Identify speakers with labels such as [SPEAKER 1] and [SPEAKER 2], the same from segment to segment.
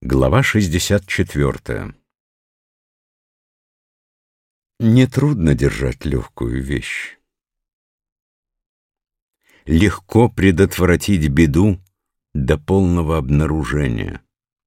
[SPEAKER 1] Глава 64. Нетрудно держать легкую вещь. Легко предотвратить беду до полного обнаружения.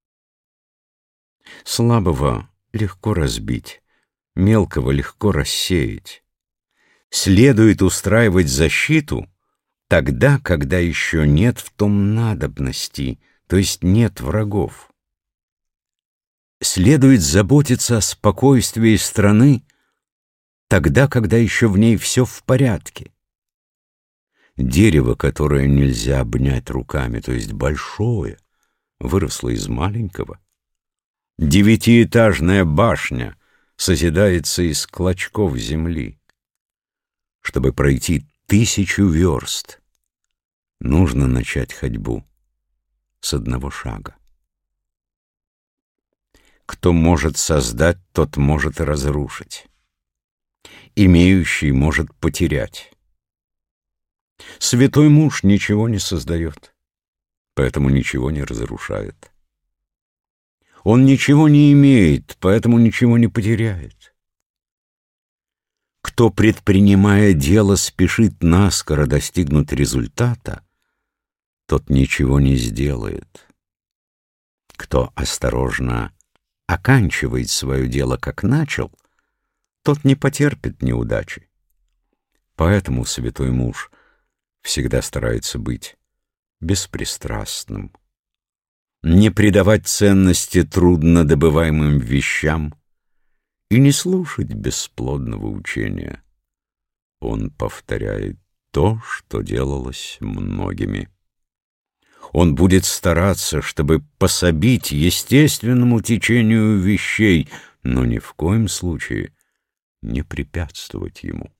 [SPEAKER 1] Слабого легко разбить, мелкого легко рассеять. Следует устраивать защиту тогда, когда еще нет в том надобности, то есть нет врагов. Следует заботиться о спокойствии страны тогда, когда еще в ней все в порядке. Дерево, которое нельзя обнять руками, то есть большое, выросло из маленького. 9-этажная башня созидается из клочков земли. Чтобы пройти 1000 верст, нужно начать ходьбу с одного шага. Кто может создать, тот может и разрушить. Имеющий может потерять. Святой муж ничего не создает, поэтому ничего не разрушает. Он ничего не имеет, поэтому ничего не потеряет. Кто, предпринимая дело, спешит наскоро достигнуть результата, тот ничего не сделает. Кто осторожно оканчивает свое дело, как начал, тот не потерпит неудачи. Поэтому святой муж всегда старается быть беспристрастным, не придавать ценности труднодобываемым вещам и не слушать бесплодного учения. Он повторяет то, что делалось многими. Он будет стараться, чтобы пособить естественному течению вещей, но ни в коем случае не препятствовать ему.